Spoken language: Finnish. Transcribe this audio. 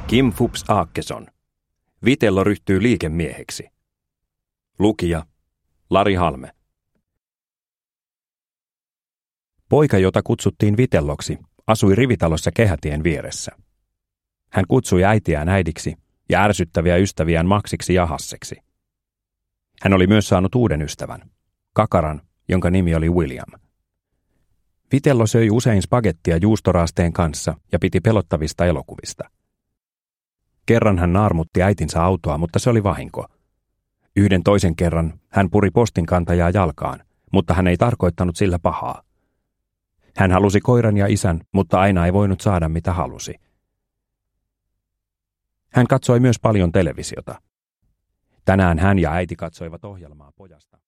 Kim Fupz Aakeson. Vitello ryhtyy liikemieheksi. Lukija Lari Halme. Poika, jota kutsuttiin Vitelloksi, asui rivitalossa Kehätien vieressä. Hän kutsui äitiään äidiksi ja ärsyttäviä ystäviään Maksiksi ja Hasseksi. Hän oli myös saanut uuden ystävän, kakaran, jonka nimi oli William. Vitello söi usein spagettia juustoraasteen kanssa ja piti pelottavista elokuvista. Kerran hän naarmutti äitinsä autoa, mutta se oli vahinko. Yhden toisen kerran hän puri postinkantajaa jalkaan, mutta hän ei tarkoittanut sillä pahaa. Hän halusi koiran ja isän, mutta aina ei voinut saada mitä halusi. Hän katsoi myös paljon televisiota. Tänään hän ja äiti katsoivat ohjelmaa pojasta.